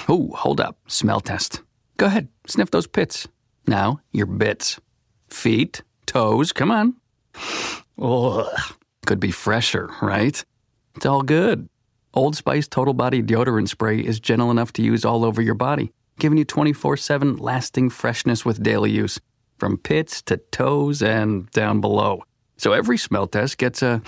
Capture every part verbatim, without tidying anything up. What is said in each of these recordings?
Oh, hold up. Smell test. Go ahead. Sniff those pits. Now, your bits. Feet, toes, come on. Ugh. Could be fresher, right? It's all good. Old Spice Total Body Deodorant Spray is gentle enough to use all over your body, giving you twenty-four seven lasting freshness with daily use, from pits to toes and down below. So every smell test gets a...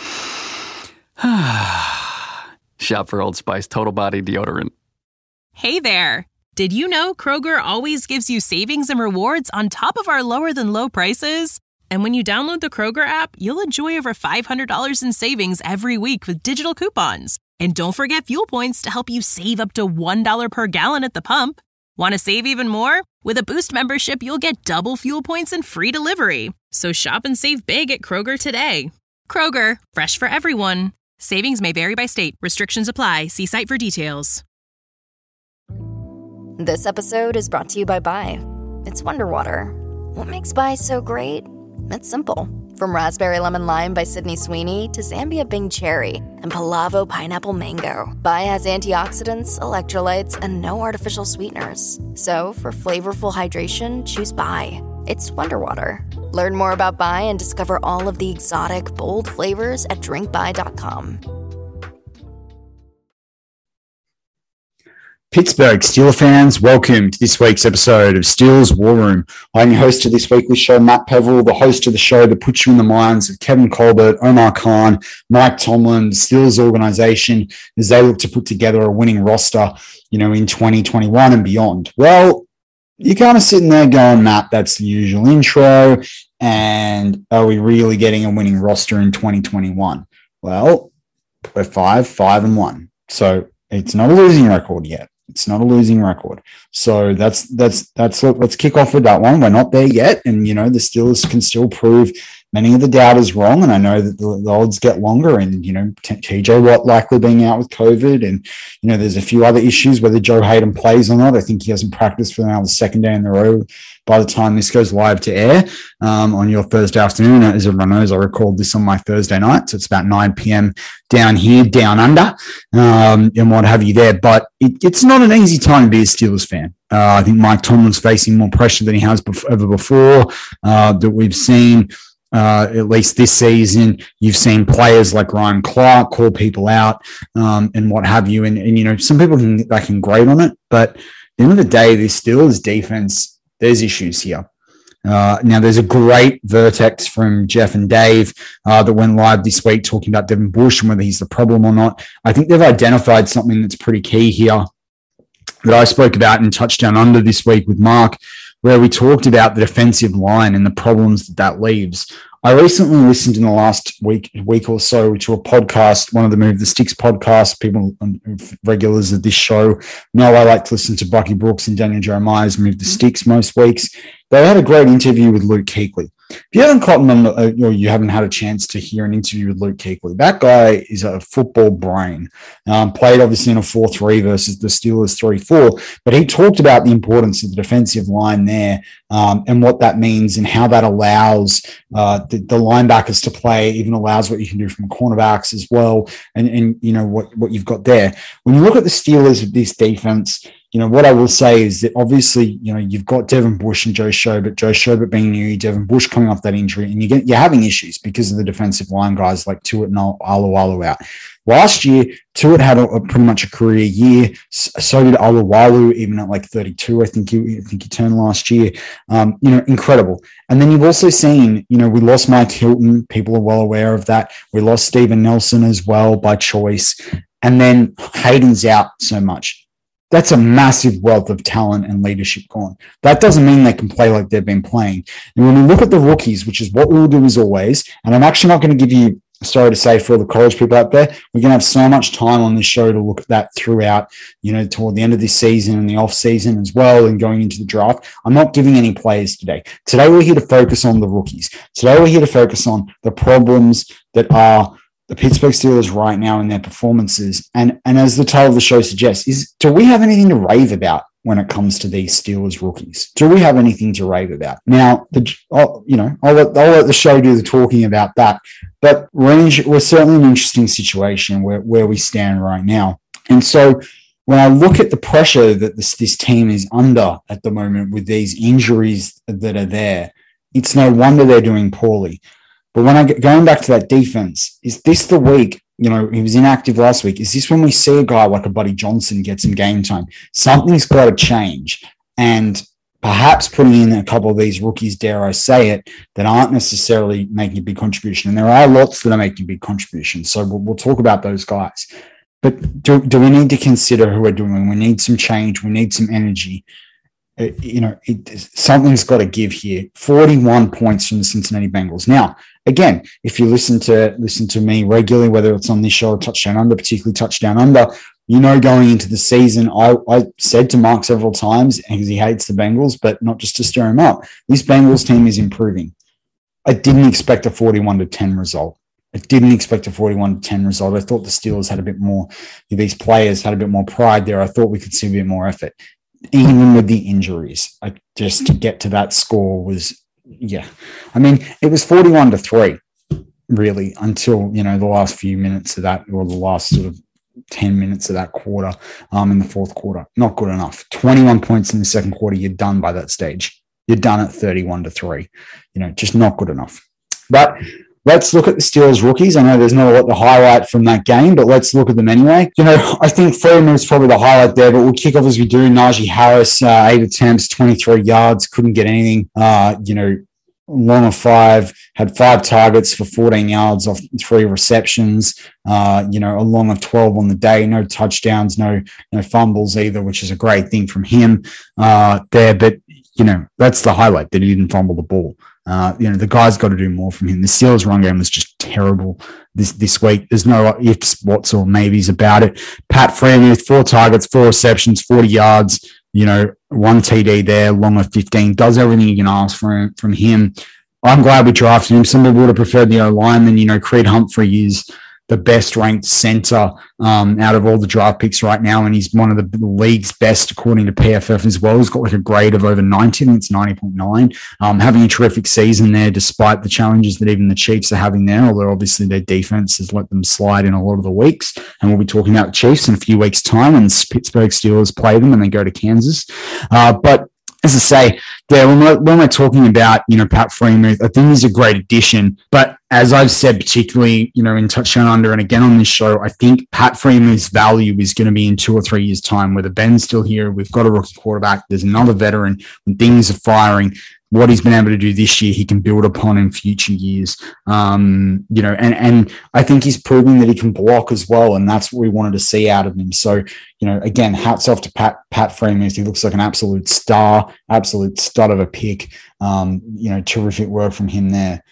Shop for Old Spice Total Body Deodorant. Hey there! Did you know Kroger always gives you savings and rewards on top of our lower-than-low prices? And when you download the Kroger app, you'll enjoy over five hundred dollars in savings every week with digital coupons. And don't forget fuel points to help you save up to one dollar per gallon at the pump. Want to save even more? With a Boost membership, you'll get double fuel points and free delivery. So shop and save big at Kroger today. Kroger, fresh for everyone. Savings may vary by state. Restrictions apply. See site for details. This episode is brought to you by Bai. It's Wonder Water. What makes Bai so great? It's simple. From Raspberry Lemon Lime by Sydney Sweeney to Zambia Bing Cherry and Palavo Pineapple Mango, Bai has antioxidants, electrolytes, and no artificial sweeteners. So for flavorful hydration, choose Bai. It's Wonder Water. Learn more about Bai and discover all of the exotic, bold flavors at drink bai dot com. Pittsburgh Steelers fans, welcome to this week's episode of Steelers War Room. I'm your host of this weekly show, Matt Peverill, the host of the show that puts you in the minds of Kevin Colbert, Omar Khan, Mike Tomlin, the Steelers organization, as they look to put together a winning roster, you know, in twenty twenty-one and beyond. Well, you're kind of sitting there going, Matt, that's the usual intro, and are we really getting a winning roster in twenty twenty-one? Well, we're five, five and one. So it's not a losing record yet. It's not a losing record. So that's, that's, that's, let's kick off with that one. We're not there yet. And, you know, the Steelers can still prove many of the doubters wrong. And I know that the, the odds get longer and, you know, T J Watt likely being out with COVID. And, you know, there's a few other issues, whether Joe Hayden plays or not. I think he hasn't practiced for now the second day in a row by the time this goes live to air um, on your Thursday afternoon. As everyone knows, I recorded this on my Thursday night. So it's about nine p.m. down here, down under, um, and what have you there. But it, it's not an easy time to be a Steelers fan. Uh, I think Mike Tomlin's facing more pressure than he has bef- ever before uh, that we've seen. Uh, at least this season, you've seen players like Ryan Clark call people out um, and what have you. And, and, you know, some people can, they can grade on it, but at the end of the day, this Steelers defense, there's issues here. Uh, now, there's a great vertex from Jeff and Dave uh, that went live this week talking about Devin Bush and whether he's the problem or not. I think they've identified something that's pretty key here that I spoke about in Touchdown Under this week with Mark, where we talked about the defensive line and the problems that that leaves. I recently listened in the last week week or so to a podcast, one of the Move the Sticks podcasts. People, regulars of this show, know I like to listen to Bucky Brooks and Daniel Jeremiah's Move the Sticks most weeks. They had a great interview with Luke Kuechly. If you haven't caught them, or you haven't had a chance to hear an interview with Luke Kuechly, that guy is a football brain. Um, played obviously in a four three versus the Steelers three four, but he talked about the importance of the defensive line there um, and what that means and how that allows uh, the, the linebackers to play, even allows what you can do from cornerbacks as well, and, and you know what, what you've got there. When you look at the Steelers with this defense, you know, what I will say is that obviously, you know, you've got Devin Bush and Joe Schobert, Joe Schobert being new, Devin Bush coming off that injury, and you get, you're having issues because of the defensive line guys like Tuitt and Alualu out. Last year, Tuitt had a, a pretty much a career year. So did Alualu, even at like thirty-two, I think he, I think he turned last year. Um, you know, incredible. And then you've also seen, you know, we lost Mike Hilton. People are well aware of that. We lost Steven Nelson as well by choice. And then Hayden's out so much. That's a massive wealth of talent and leadership gone. That doesn't mean they can play like they've been playing. And when we look at the rookies, which is what we'll do as always, and I'm actually not going to give you, sorry to say for all the college people out there, we're going to have so much time on this show to look at that throughout, you know, toward the end of this season and the off season as well and going into the draft. I'm not giving any players today. Today, we're here to focus on the rookies. Today, we're here to focus on the problems that are the Pittsburgh Steelers right now in their performances. And, and as the title of the show suggests, is do we have anything to rave about when it comes to these Steelers rookies? Do we have anything to rave about? Now, the, I'll, you know, I'll let, I'll let the show do the talking about that. But we're, in, we're certainly in an interesting situation where, where we stand right now. And so when I look at the pressure that this, this team is under at the moment with these injuries that are there, it's no wonder they're doing poorly. But when I get going back to that defense, is this the week? You know, he was inactive last week. Is this when we see a guy like a Buddy Johnson get some game time? Something's got to change. And perhaps putting in a couple of these rookies, dare I say it, that aren't necessarily making a big contribution. And there are lots that are making big contributions. So we'll, we'll talk about those guys. But do, do we need to consider who we're doing? We need some change. We need some energy. It, you know, it, something's got to give here. forty-one points from the Cincinnati Bengals. Now, again, if you listen to listen to me regularly, whether it's on this show or Touchdown Under, particularly Touchdown Under, you know, going into the season, I, I said to Mark several times, because he hates the Bengals, but not just to stir him up, this Bengals team is improving. I didn't expect a forty-one to ten result. I didn't expect a forty-one to ten result. I thought the Steelers had a bit more, these players had a bit more pride there. I thought we could see a bit more effort. Even with the injuries, I, just to get to that score was, yeah. I mean, it was forty-one to three, really, until, you know, the last few minutes of that, or the last sort of ten minutes of that quarter, um, in the fourth quarter. Not good enough. twenty-one points in the second quarter, you're done by that stage. You're done at thirty-one to three. You know, just not good enough. But let's look at the Steelers rookies. I know there's not a lot to highlight from that game, but let's look at them anyway. You know, I think Freeman is probably the highlight there, but we'll kick off as we do. Najee Harris, uh, eight attempts, twenty-three yards, couldn't get anything. Uh, you know, long of five, had five targets for fourteen yards off three receptions. Uh, you know, a long of twelve on the day, no touchdowns, no no fumbles either, which is a great thing from him uh, there. But, you know, that's the highlight, that he didn't fumble the ball. Uh, you know, the guy's got to do more from him. The Steelers run game was just terrible this this week. There's no ifs, whats, or maybes about it. Pat Freiermuth, four targets, four receptions, forty yards, you know, one T D there, long of fifteen, does everything you can ask from, from him. I'm glad we drafted him. Some people would have preferred the O-lineman. You know, Creed Humphrey is the best ranked center um, out of all the draft picks right now. And he's one of the league's best, according to P F F as well. He's got like a grade of over ninety. I think it's ninety point nine. Um, having a terrific season there, despite the challenges that even the Chiefs are having there, although obviously their defense has let them slide in a lot of the weeks. And we'll be talking about the Chiefs in a few weeks' time when the Pittsburgh Steelers play them and they go to Kansas. Uh, but as I say, there when we're, when we're talking about, you know, Pat Freiermuth, I think he's a great addition. But as I've said, particularly, you know, in Touchdown Under and again on this show, I think Pat Freiermuth's value is going to be in two or three years' time, whether Ben's still here, we've got a rookie quarterback, there's another veteran, when things are firing. What he's been able to do this year, he can build upon in future years. Um, you know, and, and I think he's proving that he can block as well. And that's what we wanted to see out of him. So, you know, again, hats off to Pat, Pat Freiermuth. He looks like an absolute star, absolute stud of a pick. Um, you know, terrific work from him there.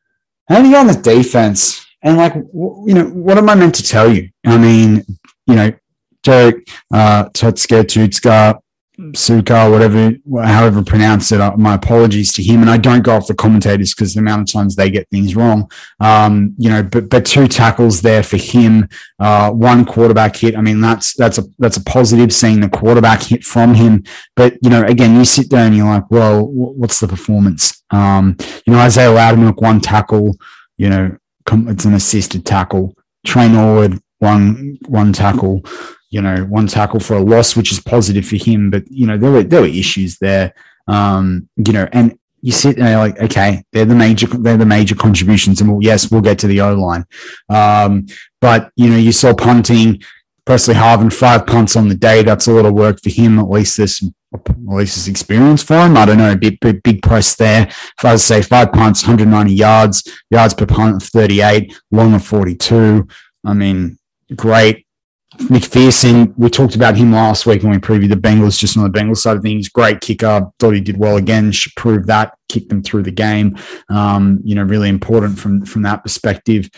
And then on the defense, and like, you know, what am I meant to tell you? I mean, you know, Derek, uh, Tutska, Tutska, Suka, whatever, however pronounce it, my apologies to him. And I don't go off the commentators because the amount of times they get things wrong. Um, you know, but but two tackles there for him, uh, one quarterback hit. I mean, that's that's a that's a positive, seeing the quarterback hit from him. But you know, again, you sit there and you're like, well, what's the performance? Um, you know, Isaiah Loudermilk, one tackle. You know, it's an assisted tackle. Trey Norwood, one one tackle. You know, one tackle for a loss, which is positive for him. But, you know, there were there were issues there. Um, you know, and you sit there like, okay, they're the major they're the major contributions. And well, yes, we'll get to the O-line. Um, but, you know, you saw punting, Presley Harvin, five punts on the day. That's a lot of work for him. At least there's at least there's experience for him. I don't know, big big, big press there. If I was to say five punts, one hundred ninety yards, yards per punt of thirty-eight, long of forty-two. I mean, great. McPherson, we talked about him last week when we previewed the Bengals, just on the Bengals side of things. Great kicker. Thought he did well again. Should prove that. Kicked them through the game. Um, you know, really important from, from that perspective.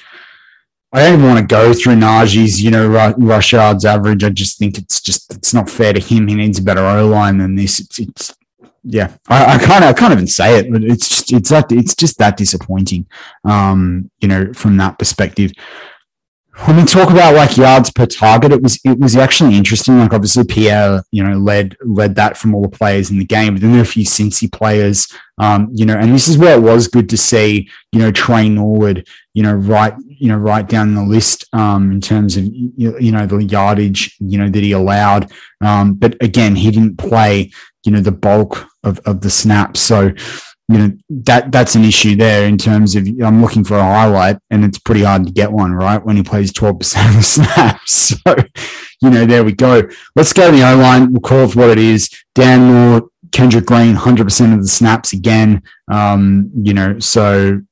I don't even want to go through Najee's, you know, rush yards average. I just think it's just, it's not fair to him. He needs a better O-line than this. It's, it's yeah, I, I can't, I can't even say it, but it's just, it's that, it's just that disappointing, um, you know, from that perspective. When we talk about like yards per target, it was it was actually interesting. Like obviously Pierre, you know, led led that from all the players in the game, but then there were a few Cincy players, um, you know, and this is where it was good to see, you know, Trey Norwood, you know, right, you know, right down the list um, in terms of you, you know the yardage, you know, that he allowed. Um, but again, he didn't play, you know, the bulk of of the snaps, so. You know, that that's an issue there in terms of I'm looking for a highlight and it's pretty hard to get one, right? When he plays twelve percent of the snaps. So, you know, there we go. Let's go to the O-line. We'll call it for what it is. Dan Moore, Kendrick Green, one hundred percent of the snaps again. Um, you know, so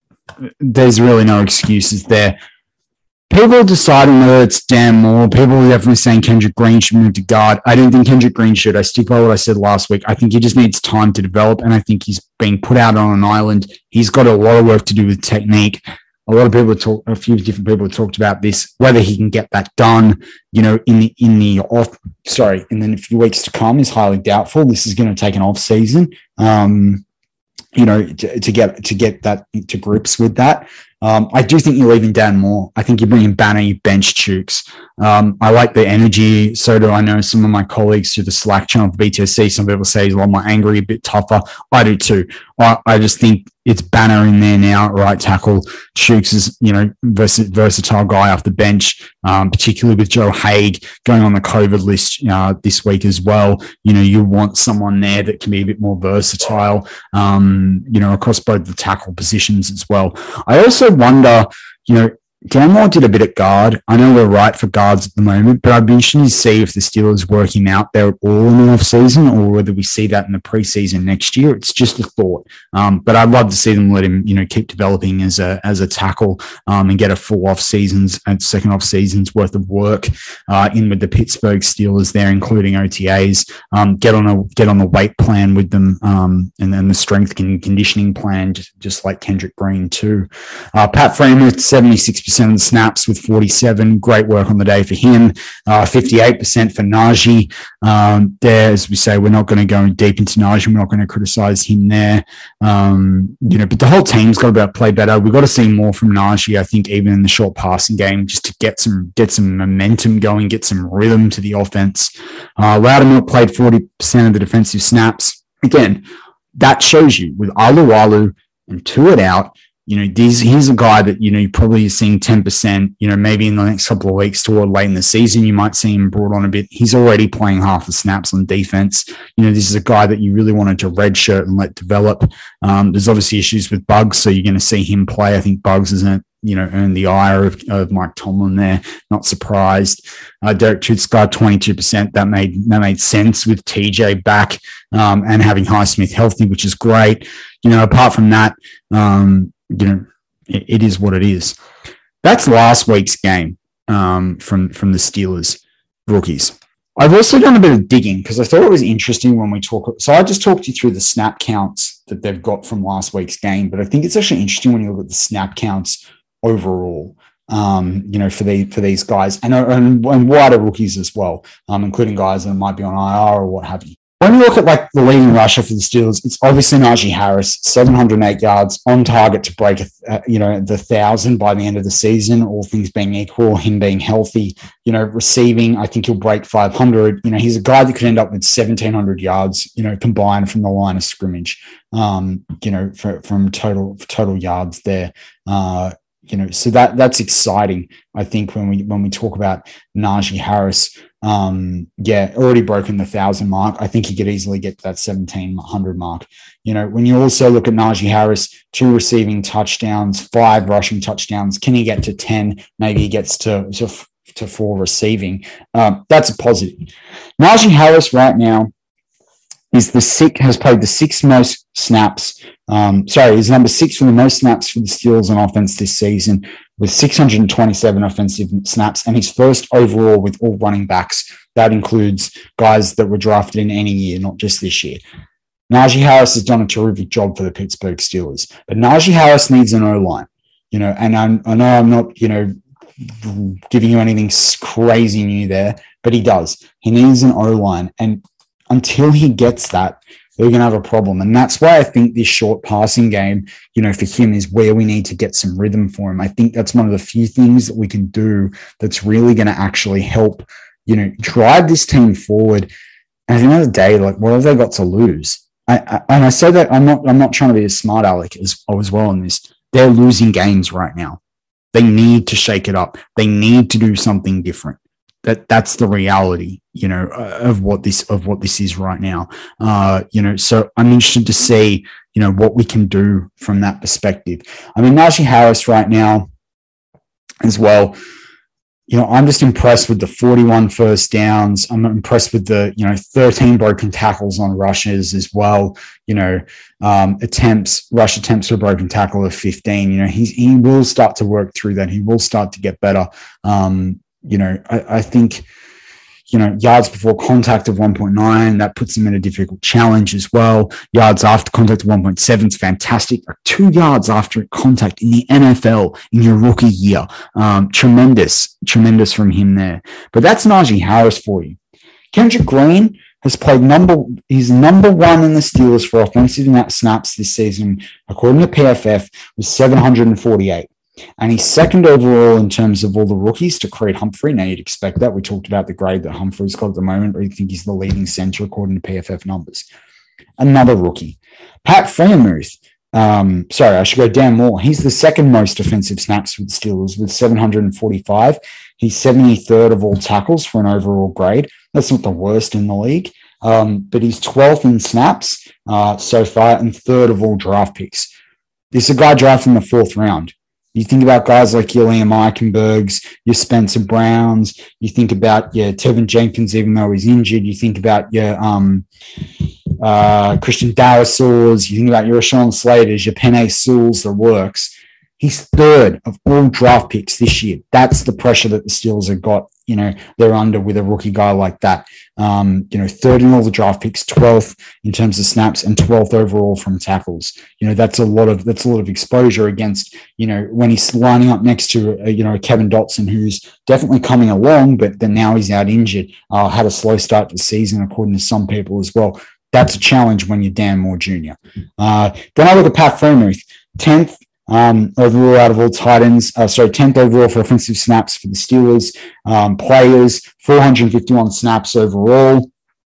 there's really no excuses there. People are deciding whether it's Dan Moore. People are definitely saying Kendrick Green should move to guard. I don't think Kendrick Green should. I stick by what I said last week. I think he just needs time to develop, and I think he's being put out on an island. He's got a lot of work to do with technique. A lot of people talk, a few different people have talked about this, whether he can get that done, you know, in the in the off. Sorry, in the few weeks to come is highly doubtful. This is going to take an off season, um, you know, to, to get to get that to grips with that. Um, I do think you're leaving Dan Moore. I think you're bringing Banner, you bench Chooks. Um, I like the energy. So do I know some of my colleagues through the Slack channel for B T S C. Some people say he's a lot more angry, a bit tougher. I do too. I, I just think it's Banner in there now, right tackle. Chooks is, you know, vers- versatile guy off the bench, um, particularly with Joe Haig going on the COVID list uh, this week as well. You know, you want someone there that can be a bit more versatile, um, you know, across both the tackle positions as well. I also wonder, you know, Dan Moore did a bit at guard. I know we're right for guards at the moment, but I'd be interested to see if the Steelers work him out there at all in the off-season or whether we see that in the preseason next year. It's just a thought. Um, but I'd love to see them let him, you know, keep developing as a as a tackle um, and get a full off-seasons and second off-seasons worth of work uh, in with the Pittsburgh Steelers there, including O T As. Um, get on a get on the weight plan with them um, and then the strength and conditioning plan, just, just like Kendrick Green too. Uh, Pat Freeman, seventy-six percent of the snaps with forty-seven. Great work on the day for him. Uh, fifty-eight percent for Najee. Um, there, as we say, we're not going to go deep into Najee. We're not going to criticize him there. Um, you know, but the whole team's got to play better. We've got to see more from Najee, I think, even in the short passing game, just to get some get some momentum going, get some rhythm to the offense. Uh, Loudermilk played forty percent of the defensive snaps. Again, that shows you with Alualu and Tuitt out, you know, these, he's a guy that, you know, you're probably seeing ten percent, you know, maybe in the next couple of weeks toward late in the season, you might see him brought on a bit. He's already playing half the snaps on defense. You know, this is a guy that you really wanted to redshirt and let develop. Um, there's obviously issues with Bugs, so you're going to see him play. I think Bugs isn't, you know, earned the ire of, of Mike Tomlin there. Not surprised. Uh, Derek Tutscar, twenty-two percent. That made, that made sense with T J back um, and having Highsmith healthy, which is great. You know, apart from that, um, you know, it, it is what it is. That's last week's game um, from, from the Steelers rookies. I've also done a bit of digging because I thought it was interesting when we talk. So I just talked you through the snap counts that they've got from last week's game, but I think it's actually interesting when you look at the snap counts overall, um, you know, for the for these guys and, and, and wider rookies as well, um, including guys that might be on I R or what have you. When you look at like the leading rusher for the Steelers, it's obviously Najee Harris, seven hundred eight yards, on target to break, uh, you know, the thousand by the end of the season, all things being equal, him being healthy, you know, receiving, I think he'll break five hundred. You know, he's a guy that could end up with seventeen hundred yards, you know, combined from the line of scrimmage, um, you know, for, from total total yards there. Uh, you know, so that that's exciting. I think when we when we talk about Najee Harris. Um, yeah, already broken the thousand mark. I think he could easily get to that seventeen hundred mark. You know, when you also look at Najee Harris, two receiving touchdowns, five rushing touchdowns, can he get to ten? Maybe he gets to, to, to four receiving. Um, that's a positive. Najee Harris right now is the six, has played the sixth most snaps. Um, sorry, he's number six for the most snaps for the Steelers on offense this season with six hundred twenty-seven offensive snaps, and he's first overall with all running backs. That includes guys that were drafted in any year, not just this year. Najee Harris has done a terrific job for the Pittsburgh Steelers, but Najee Harris needs an O-line, you know, and I'm, I know I'm not, you know, giving you anything crazy new there, but he does. He needs an O-line, and until he gets that, they're going to have a problem. And that's why I think this short passing game, you know, for him is where we need to get some rhythm for him. I think that's one of the few things that we can do that's really going to actually help, you know, drive this team forward. And at the end of the day, like, what have they got to lose? I, I, and I say that I'm not, I'm not trying to be a smart aleck as, as well in this. They're losing games right now. They need to shake it up. They need to do something different. That that's the reality, you know, of what this of what this is right now. Uh, you know, so I'm interested to see, you know, what we can do from that perspective. I mean, Najee Harris right now as well. You know, I'm just impressed with the forty-one first downs. I'm impressed with the, you know, thirteen broken tackles on rushes as well. You know, um, attempts, rush attempts for a broken tackle of fifteen. You know, he's he will start to work through that. He will start to get better. Um, You know, I, I think, you know, yards before contact of one point nine, that puts him in a difficult challenge as well. Yards after contact of one point seven is fantastic. Two yards after contact in the N F L in your rookie year. Um, tremendous, tremendous from him there. But that's Najee Harris for you. Kendrick Green has played number, he's number one in the Steelers for offensive snaps this season, according to P F F, was seven hundred forty-eight. And he's second overall in terms of all the rookies to Creed Humphrey. Now, you'd expect that. We talked about the grade that Humphrey's got at the moment, but I think he's the leading center according to P F F numbers. Another rookie. Pat Freiermuth. Um, sorry, I should go Dan Moore. He's the second most offensive snaps with the Steelers with seven hundred forty-five. He's seventy-third of all tackles for an overall grade. That's not the worst in the league. Um, but he's twelfth in snaps uh, so far and third of all draft picks. This is a guy drafted in the fourth round. You think about guys like your Liam Eichenbergs, your Spencer Browns. You think about your Tevin Jenkins, even though he's injured. You think about your um, uh, Christian Darrisaw's. You think about your Rashawn Slaters, your Penei Sewells, the works. He's third of all draft picks this year. That's the pressure that the Steelers have got. You know, they're under with a rookie guy like that. Um, you know, third in all the draft picks, twelfth in terms of snaps, and twelfth overall from tackles. You know, that's a lot of that's a lot of exposure against. You know, when he's lining up next to a, you know a Kevin Dotson, who's definitely coming along, but then now he's out injured. Uh, had a slow start to the season, according to some people as well. That's a challenge when you're Dan Moore Junior Uh, then I look at Pat Freiermuth, tenth. Um, overall out of all tight ends, uh, sorry, tenth overall for offensive snaps for the Steelers. Um, players, four hundred fifty-one snaps overall.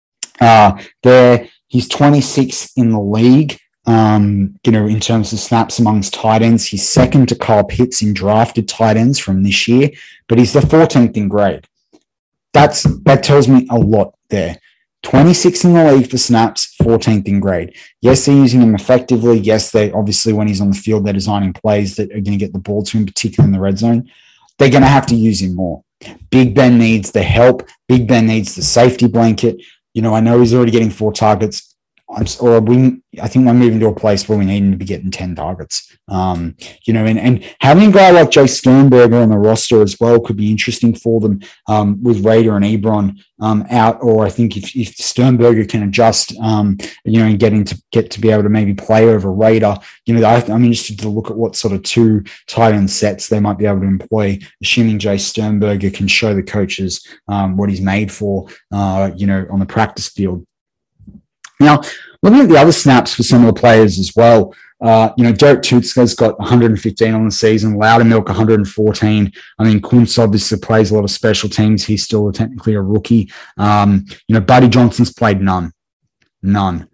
Uh, there, he's twenty-sixth in the league, um, you know, in terms of snaps amongst tight ends. He's second to Kyle Pitts in drafted tight ends from this year, but he's the fourteenth in grade. That's That tells me a lot there. twenty-sixth in the league for snaps, fourteenth in grade. Yes, they're using him effectively. Yes, they obviously, when he's on the field, they're designing plays that are going to get the ball to him, particularly in the red zone. They're going to have to use him more. Big Ben needs the help. Big Ben needs the safety blanket. You know, I know he's already getting four targets. I'm, or we, I think we're moving to a place where we need him to be getting ten targets. Um, you know, and, and having a guy like Jay Sternberger on the roster as well could be interesting for them um, with Raider and Ebron um, out. Or I think if, if Sternberger can adjust, um, you know, and get into get to be able to maybe play over Raider, you know, I, I'm interested to look at what sort of two tight end sets they might be able to employ, assuming Jay Sternberger can show the coaches um, what he's made for, uh, you know, on the practice field. Now, looking at the other snaps for some of the players as well, uh, you know, Derek Tutska's got one hundred fifteen on the season, Loudermilk one hundred fourteen. I mean, Kuntz obviously plays a lot of special teams. He's still technically a rookie. Um, you know, Buddy Johnson's played none, none.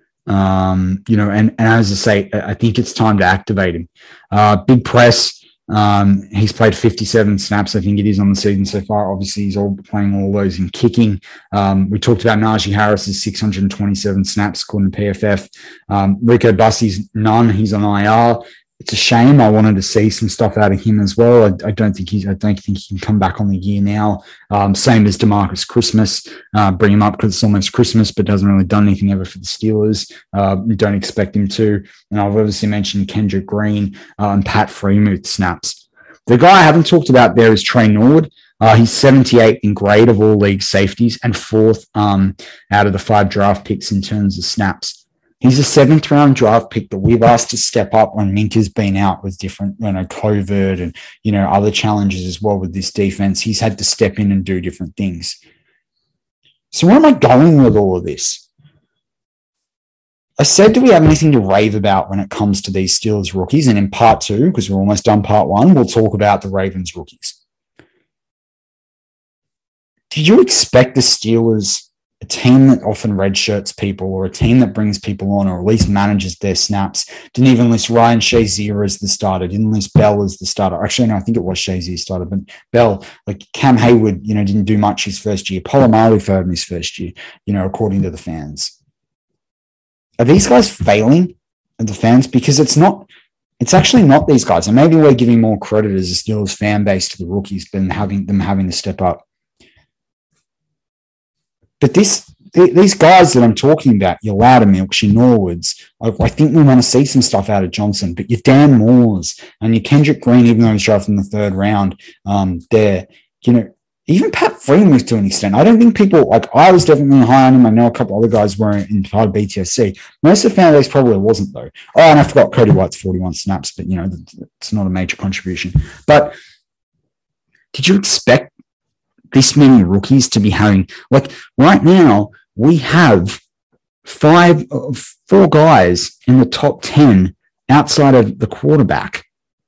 Um, you know, and, and as I say, I think it's time to activate him. Uh, big press. Um, he's played fifty-seven snaps, I think it is, on the season so far. Obviously, he's all playing all those in kicking. Um, we talked about Najee Harris's six hundred twenty-seven snaps, according to P F F. Um, Rico Bussey's none. He's on I R. It's a shame. I wanted to see some stuff out of him as well. I, I don't think he's. I don't think he can come back on the year now. Um, same as DeMarcus Christmas. Uh, bring him up because it's almost Christmas, but doesn't really done anything ever for the Steelers. Uh, we don't expect him to. And I've obviously mentioned Kendrick Green uh, and Pat Freiermuth snaps. The guy I haven't talked about there is Trey Nord. Uh, he's seventy-eight in grade of all league safeties and fourth um, out of the five draft picks in terms of snaps. He's a seventh round draft pick that we've asked to step up when Minka's been out with different, you know, COVID and, you know, other challenges as well with this defense. He's had to step in and do different things. So where am I going with all of this? I said, do we have anything to rave about when it comes to these Steelers rookies? And in part two, because we're almost done part one, we'll talk about the Ravens rookies. Did you expect the Steelers, a team that often redshirts people, or a team that brings people on, or at least manages their snaps, didn't even list Ryan Shazier as the starter, didn't list Bell as the starter. Actually, no, I think it was Shazier starter, but Bell, like Cam Hayward, you know, didn't do much his first year. Polamalu failed in his first year, you know, according to the fans. Are these guys failing at the fans? Because it's not, it's actually not these guys. And maybe we're giving more credit as a Steelers fan base to the rookies than having them having to step up. But this, these guys that I'm talking about, your Loudermilks, your Norwoods, I, I think we want to see some stuff out of Johnson. But your Dan Moores and your Kendrick Green, even though he's drafted in the third round, um, there, you know, even Pat Freiermuth to an extent. I don't think people, like, I was definitely high on him. I know a couple other guys were in part of B T S C. Most of the fan base probably wasn't, though. Oh, and I forgot Cody White's forty-one snaps, but, you know, it's not a major contribution. But did you expect this many rookies to be having, like, right now, we have five, four guys in the top ten outside of the quarterback.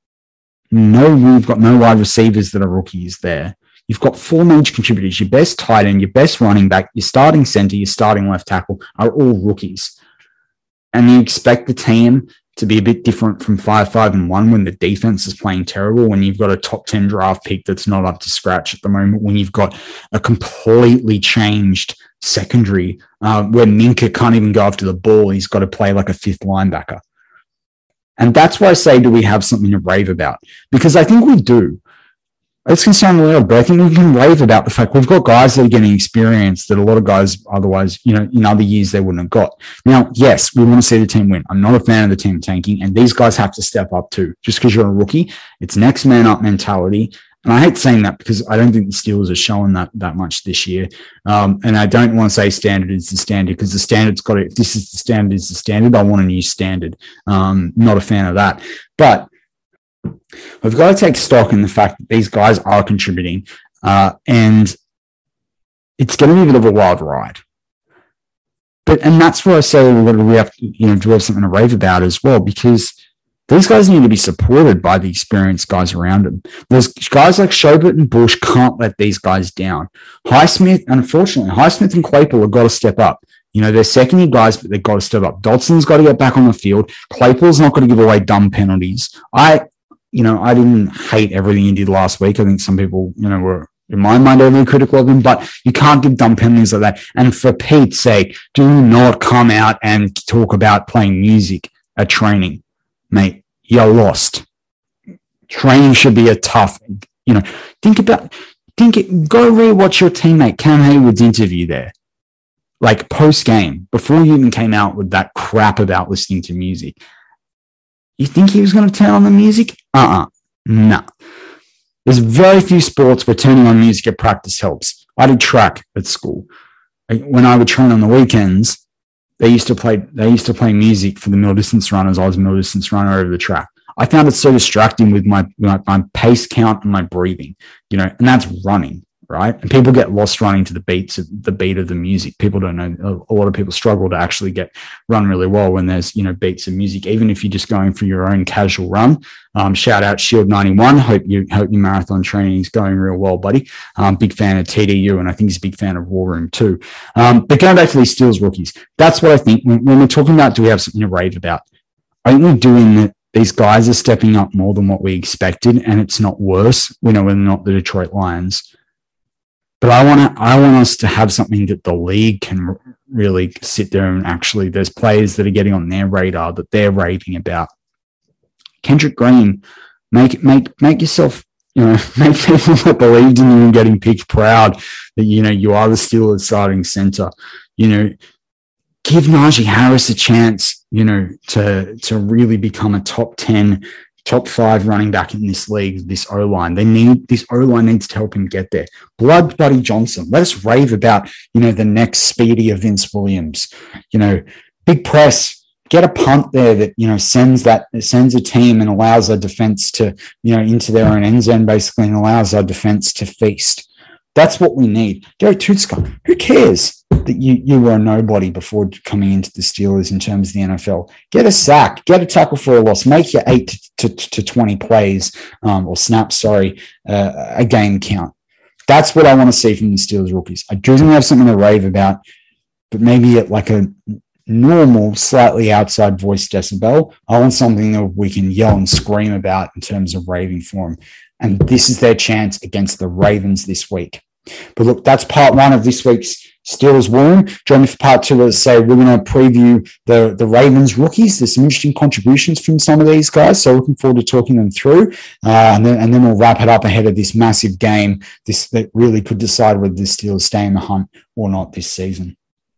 No, we've got no wide receivers that are rookies there. You've got four major contributors. Your best tight end, your best running back, your starting center, your starting left tackle are all rookies. And you expect the team to be a bit different from five, five, and one when the defense is playing terrible, when you've got a top ten draft pick that's not up to scratch at the moment, when you've got a completely changed secondary uh, where Minka can't even go after the ball. He's got to play like a fifth linebacker. And that's why I say, do we have something to rave about? Because I think we do. It's going to sound weird, but I think we can rave about the fact we've got guys that are getting experience that a lot of guys otherwise, you know, in other years they wouldn't have got. Now, yes, we want to see the team win. I'm not a fan of the team tanking, and these guys have to step up too. Just because you're a rookie, it's next man up mentality. And I hate saying that because I don't think the Steelers are showing that that much this year. Um, and I don't want to say standard is the standard because the standard's got to, if this is the standard is the standard, I want a new standard. Um, not a fan of that. But we've got to take stock in the fact that these guys are contributing, uh, and it's going to be a bit of a wild ride. But and that's where I say we have to, you know, do have something to rave about as well, because these guys need to be supported by the experienced guys around them. There's guys like Schobert and Bush can't let these guys down. Highsmith, unfortunately, Highsmith and Claypool have got to step up. You know, they're second-year guys, but they've got to step up. Dodson's got to get back on the field. Claypool's not going to give away dumb penalties. I. You know, I didn't hate everything he did last week. I think some people, you know, were, in my mind, overly critical of him, but you can't give dumb penalties like that. And for Pete's sake, do not come out and talk about playing music at training. Mate, you're lost. Training should be a tough, you know, think about, think it, go rewatch your teammate Cam Hayward's interview there. Like post-game, before you even came out with that crap about listening to music. You think he was going to turn on the music? Uh-uh. No. There's very few sports where turning on music at practice helps. I did track at school. When I would train on the weekends, they used to play they used to play music for the middle distance runners. I was a middle distance runner over the track. I found it so distracting with my, my, my pace count and my breathing, you know, and that's running. Right. And people get lost running to the beats, the beat of the music. People don't know. A lot of people struggle to actually get run really well when there's, you know, beats of music, even if you're just going for your own casual run. Um, shout out Shield ninety-one. Hope you, hope your marathon training is going real well, buddy. Um, big fan of T D U, and I think he's a big fan of War Room too. Um, but going back to these Steelers rookies, that's what I think when, when we're talking about, do we have something to rave about? I think we're doing that. These guys are stepping up more than what we expected, and it's not worse. We know we're not the Detroit Lions. But I want to, I want us to have something that the league can really sit there and actually, there's players that are getting on their radar that they're raving about. Kendrick Green, make make make yourself, you know, make people that believed in you and getting picked proud that, you know, you are the Steelers starting center. You know, give Najee Harris a chance, you know, to to really become a top ten, top five running back in this league, this O-line. They need, this O-line needs to help him get there. Blood Buddy Johnson. Let us rave about, you know, the next speedy of Vince Williams. You know, big press, get a punt there that, you know, sends that, sends a team and allows our defense to, you know, into their own end zone basically, and allows our defense to feast. That's what we need. Gary Tutska, who cares that you, you were a nobody before coming into the Steelers in terms of the N F L? Get a sack, get a tackle for a loss, make your eight to, to, to twenty plays um, or snaps, sorry, uh, a game count. That's what I want to see from the Steelers rookies. I do think they have something to rave about, but maybe at like a normal, slightly outside voice decibel. I want something that we can yell and scream about in terms of raving for them. And this is their chance against the Ravens this week. But look, that's part one of this week's Steelers War Room. Join me for part two. Let's say we're going to preview the, the Ravens rookies. There's some interesting contributions from some of these guys, so looking forward to talking them through. Uh, and then and then we'll wrap it up ahead of this massive game, this that really could decide whether the Steelers stay in the hunt or not this season.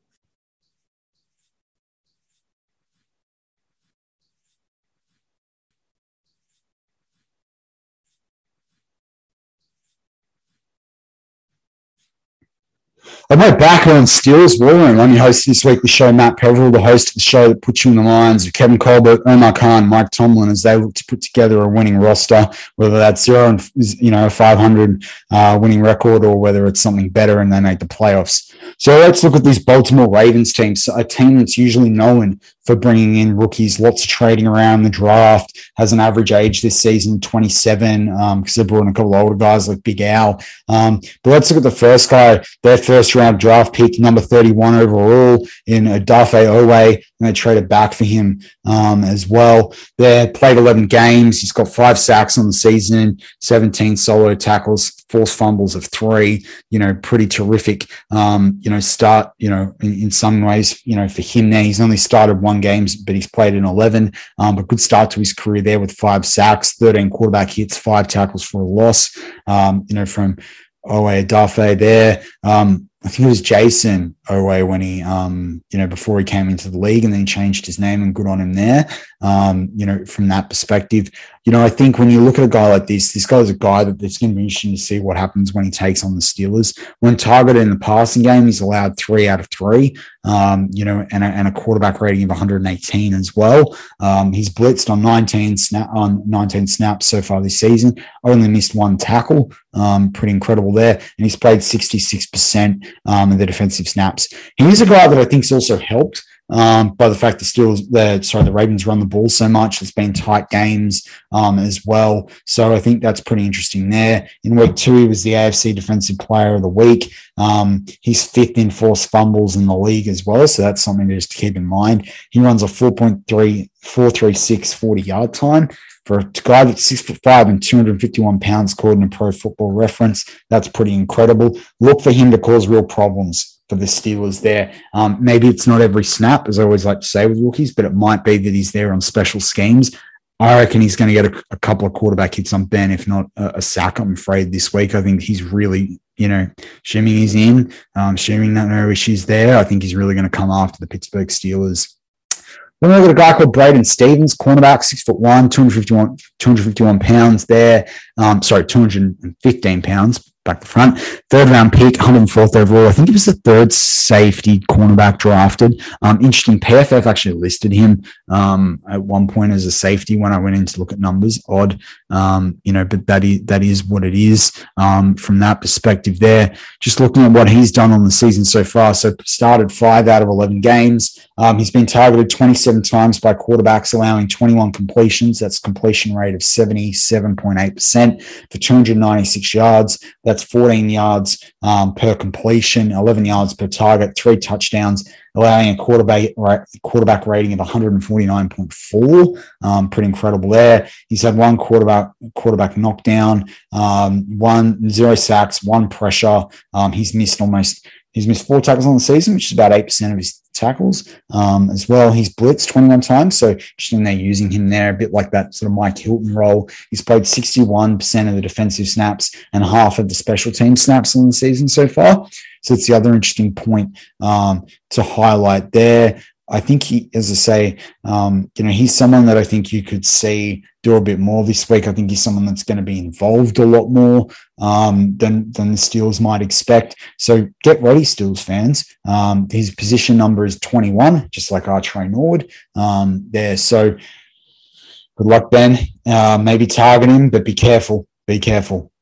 And we're back on Steelers War Room. I'm your host this week, the show, Matt Peverill, the host of the show that puts you in the lines of Kevin Colbert, Omar Khan, Mike Tomlin, as they look to put together a winning roster, whether that's zero and, you know, a five hundred uh, winning record or whether it's something better and they make the playoffs. So let's look at this Baltimore Ravens team, so a team that's usually known for bringing in rookies, lots of trading around the draft, has an average age this season, twenty-seven, because um, they brought in a couple of older guys like Big Al. Um, but let's look at the first guy, their first round draft pick, number thirty-one overall in Odafe Owe, and they traded back for him um, as well. They played eleven games. He's got five sacks on the season, seventeen solo tackles, forced fumbles of three, you know, pretty terrific, um, you know, start, you know, in, in some ways, you know, for him there, he's only started one games, but he's played in eleven, um, but good start to his career there with five sacks, thirteen quarterback hits, five tackles for a loss, um, you know, from Owe Odafe there. Um, I think it was Jason Owe when he, um, you know, before he came into the league, and then he changed his name, and good on him there. Um, you know, from that perspective, you know, I think when you look at a guy like this, this guy's a guy that it's going to be interesting to see what happens when he takes on the Steelers. When targeted in the passing game, he's allowed three out of three, um, you know, and a, and a quarterback rating of one hundred eighteen as well. Um, he's blitzed on nineteen snap on nineteen snaps so far this season. Only missed one tackle. Um, pretty incredible there, and he's played sixty-six percent um, of the defensive snaps. He's a guy that I think's also helped um, by the fact the Steelers, the sorry, the Ravens run the ball so much. It's been tight games um, as well, so I think that's pretty interesting there. In week two, he was the A F C Defensive Player of the Week. Um, he's fifth in forced fumbles in the league as well, so that's something to just keep in mind. He runs a four point three four three six forty yard time. For a guy that's six foot five and two hundred fifty-one pounds, according to Pro Football Reference, that's pretty incredible. Look for him to cause real problems for the Steelers there. Um, maybe it's not every snap, as I always like to say with rookies, but it might be that he's there on special schemes. I reckon he's going to get a, a couple of quarterback hits on Ben, if not a, a sack, I'm afraid, this week. I think he's really, you know, assuming he's in, um, assuming that no issues there, I think he's really going to come after the Pittsburgh Steelers. Then we've got a guy called Braden Stevens, cornerback, six foot one, two hundred fifty-one, two hundred fifty-one pounds there. Um, sorry, two hundred fifteen pounds back to front. Third round pick, one hundred fourth overall. I think he was the third safety cornerback drafted. Um, interesting. P F F actually listed him um, at one point as a safety when I went in to look at numbers. Odd, um, you know, but that is, that is what it is um, from that perspective there. Just looking at what he's done on the season so far. So started five out of eleven games. Um, he's been targeted twenty-seven times by quarterbacks, allowing twenty-one completions. That's completion rate of seventy-seven point eight percent for two hundred ninety-six yards. That's fourteen yards um, per completion, eleven yards per target, three touchdowns, allowing a quarterback quarterback rating of one forty-nine point four. Um, pretty incredible there. He's had one quarterback quarterback knockdown, um, one zero sacks, one pressure. Um, he's missed almost he's missed four tackles on the season, which is about eight percent of his tackles um, as well. He's blitzed twenty-one times, so interesting they're using him there, a bit like that sort of Mike Hilton role. He's played sixty-one percent of the defensive snaps and half of the special team snaps on the season so far. So it's the other interesting point um, to highlight there. I think he, as I say, um, you know, he's someone that I think you could see do a bit more this week. I think he's someone that's going to be involved a lot more um, than than the Steelers might expect. So get ready, Steelers fans. Um, his position number is twenty-one, just like Archie Nord um, there. So good luck, Ben. Uh, maybe target him, but be careful. Be careful.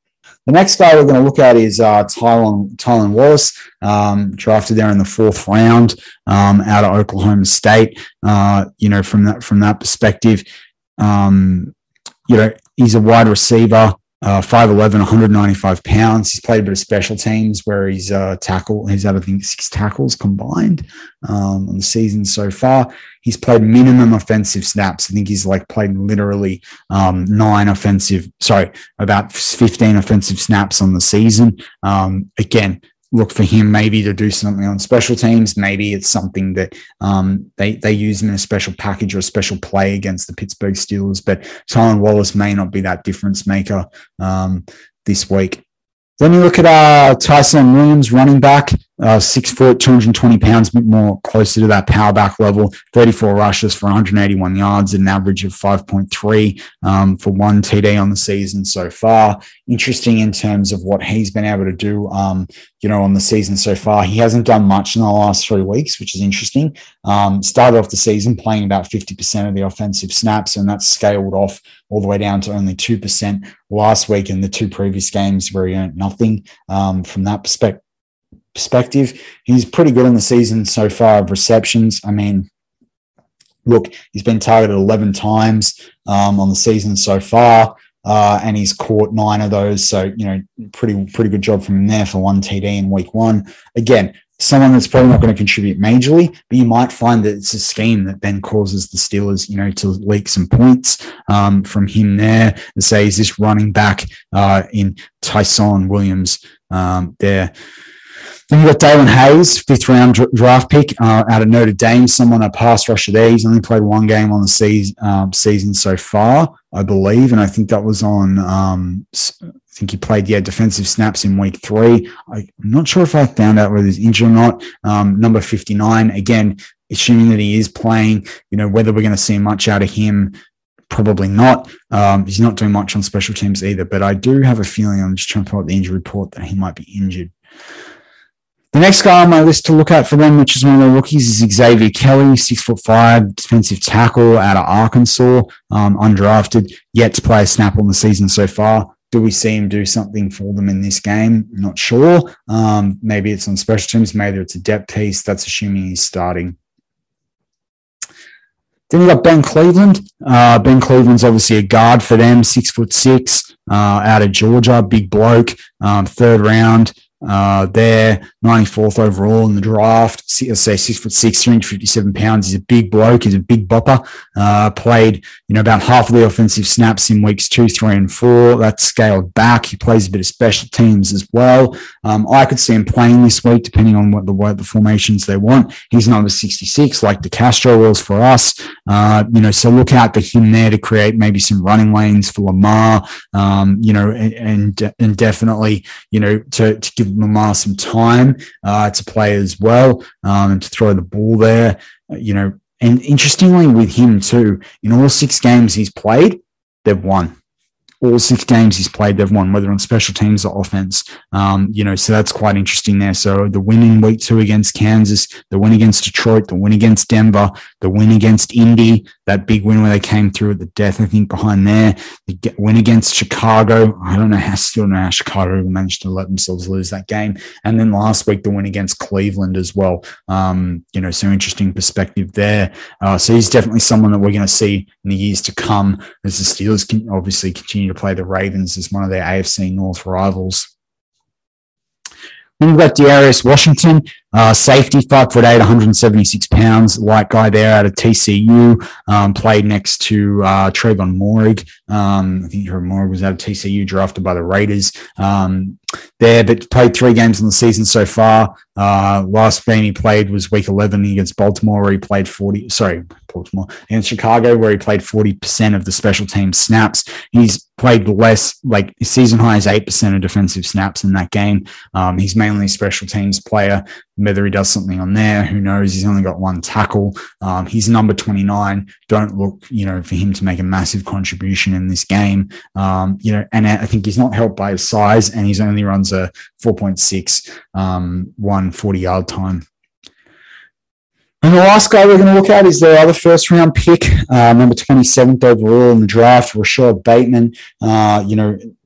The next guy we're going to look at is uh, Tylan, Tylan Wallace, um, drafted there in the fourth round um, out of Oklahoma State. Uh, you know, from that from that perspective, um, you know, he's a wide receiver. Uh, five eleven, one hundred ninety-five pounds. He's played a bit of special teams where he's uh, tackle. He's had, I think, six tackles combined um, on the season so far. He's played minimum offensive snaps. I think he's like played literally um, nine offensive, sorry, about fifteen offensive snaps on the season. Um, again, look for him maybe to do something on special teams. Maybe it's something that um, they, they use him in a special package or a special play against the Pittsburgh Steelers. But Tylan Wallace may not be that difference maker um, this week. Then you look at uh, Tyson Williams, running back, uh, six foot, two hundred twenty pounds, a bit more closer to that power back level, thirty-four rushes for one hundred eighty-one yards, an average of five point three um, for one T D on the season so far. Interesting in terms of what he's been able to do, um, you know, on the season so far. He hasn't done much in the last three weeks, which is interesting. Um, started off the season playing about fifty percent of the offensive snaps, and that's scaled off all the way down to only two percent last week in the two previous games where he earned nothing um, from that perspective. perspective. He's pretty good in the season so far of receptions. I mean, look, he's been targeted eleven times um, on the season so far, uh, and he's caught nine of those. So, you know, pretty pretty good job from him there for one T D in week one. Again, someone that's probably not going to contribute majorly, but you might find that it's a scheme that then causes the Steelers, you know, to leak some points um, from him there. And say, is this running back uh, in Tyson Williams um, there? Then you've got Dalen Hayes, fifth round draft pick uh, out of Notre Dame, someone a pass rusher there. He's only played one game on the season, um, season so far, I believe. And I think that was on, um, I think he played, yeah, defensive snaps in week three. I, I'm not sure if I found out whether he's injured or not. Um, number fifty-nine, again, assuming that he is playing, you know, whether we're going to see much out of him, probably not. Um, he's not doing much on special teams either, but I do have a feeling, I'm just trying to pull up the injury report, that he might be injured. The next guy on my list to look at for them, which is one of the rookies, is Xavier Kelly, six foot five, defensive tackle out of Arkansas, um, undrafted, yet to play a snap on the season so far. Do we see him do something for them in this game? Not sure. Um, maybe it's on special teams. Maybe it's a depth piece. That's assuming he's starting. Then you got Ben Cleveland. Uh, Ben Cleveland's obviously a guard for them, six foot six, uh, out of Georgia, big bloke, um, third round. Uh, there, ninety-fourth overall in the draft. I say six foot six, three hundred fifty-seven pounds. He's a big bloke. He's a big bopper. Uh, played, you know, about half of the offensive snaps in weeks two, three, and four. That's scaled back. He plays a bit of special teams as well. Um, I could see him playing this week, depending on what the what the formations they want. He's number sixty-six, like DeCastro was for us. Uh, you know, so look out for him there to create maybe some running lanes for Lamar. Um, you know, and and, and definitely, you know, to to give Lamar some time uh, to play as well, um, and to throw the ball there, you know. And interestingly with him too, in all six games he's played, they've won. All six games he's played, they've won, whether on special teams or offense. Um, you know, so that's quite interesting there. So the win in week two against Kansas, the win against Detroit, the win against Denver, the win against Indy, that big win where they came through at the death, I think, behind there. The win against Chicago. I don't know how, still don't know how Chicago managed to let themselves lose that game. And then last week, the win against Cleveland as well. Um, you know, so interesting perspective there. Uh, so he's definitely someone that we're going to see in the years to come as the Steelers can obviously continue to play the Ravens as one of their A F C North rivals. Then we've got Darius Washington, uh, safety, five foot eight, one hundred seventy-six pounds, light guy there out of T C U, um, played next to uh, Trayvon Moehrig. Um, I think Trayvon Moehrig was out of T C U, drafted by the Raiders um, there, but played three games in the season so far. Uh, last game he played was week eleven against Baltimore, where he played forty, sorry, Baltimore, against Chicago, where he played forty percent of the special team snaps. He's played less, like his season high is eight percent of defensive snaps in that game. Um, he's mainly a special teams player. Whether he does something on there, who knows? He's only got one tackle. Um, he's number twenty-nine. Don't look, you know, for him to make a massive contribution in this game. Um, you know, and I think he's not helped by his size, and he's only runs a four point six, um, one forty-yard time. And the last guy we're going to look at is their other first-round pick, uh, number twenty-seventh overall in the draft, Rashad Bateman. Uh, you know,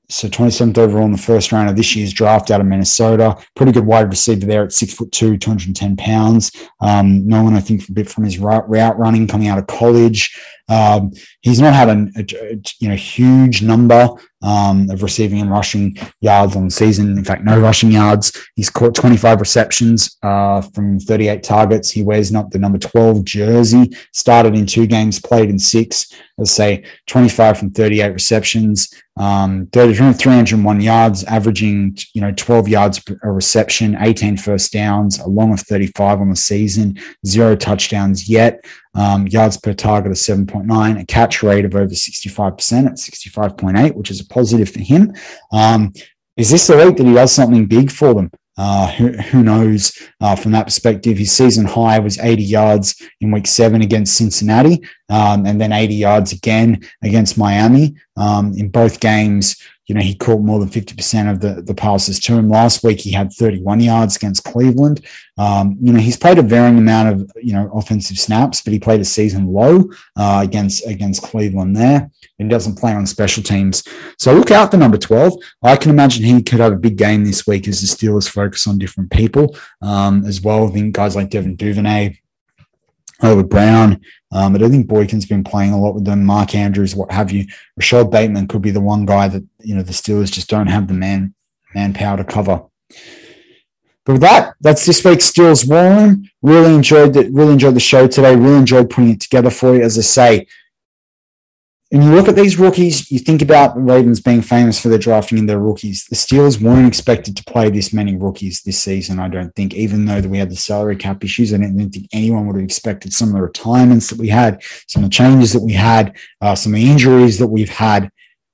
so twenty-seventh overall in the first round of this year's draft out of Minnesota. Pretty good wide receiver there at six foot two, two hundred ten pounds. Um, known, I think, a bit from his route, route running coming out of college. Um, he's not had a, a, a you know huge number um, of receiving and rushing yards on the season. In fact, no rushing yards. He's caught twenty-five receptions uh, from thirty-eight targets. He wears not the number twelve jersey. Started in two games, played in six. Let's say twenty-five from thirty-eight receptions, um, three hundred one yards, averaging you know twelve yards a reception, eighteen first downs, a long of thirty-five on the season, zero touchdowns yet. Um, yards per target of seven point nine, a catch rate of over sixty-five percent at sixty-five point eight, which is a positive for him. Um, is this the week that he does something big for them? Uh, who, who knows uh, from that perspective. His season high was eighty yards in week seven against Cincinnati, um, and then eighty yards again against Miami. Um, in both games, you know, he caught more than fifty percent of the, the passes to him. Last week, he had thirty-one yards against Cleveland. Um, you know, he's played a varying amount of, you know, offensive snaps, but he played a season low uh, against, against Cleveland there. And doesn't play on special teams. So look out for number twelve. I can imagine he could have a big game this week as the Steelers focus on different people um, as well. I think guys like Devin Duvernay, Hollywood Brown, um, but I think Boykin's been playing a lot with them, Mark Andrews, what have you. Rashad Bateman could be the one guy that, you know, the Steelers just don't have the man manpower to cover. But with that, that's this week's Steelers War Room. Really enjoyed the, really enjoyed the show today. Really enjoyed putting it together for you. As I say, when you look at these rookies, you think about the Ravens being famous for their drafting in their rookies. The Steelers weren't expected to play this many rookies this season, I don't think, even though we had the salary cap issues. I didn't think anyone would have expected some of the retirements that we had, some of the changes that we had, uh, some of the injuries that we've had.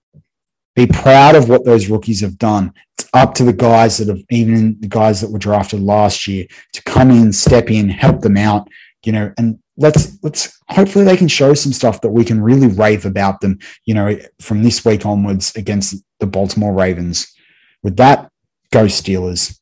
Be proud of what those rookies have done. It's up to the guys that have, even the guys that were drafted last year, to come in, step in, help them out, you know, and let's let's hopefully they can show some stuff that we can really rave about them, you know, from this week onwards against the Baltimore Ravens. With that, go Steelers.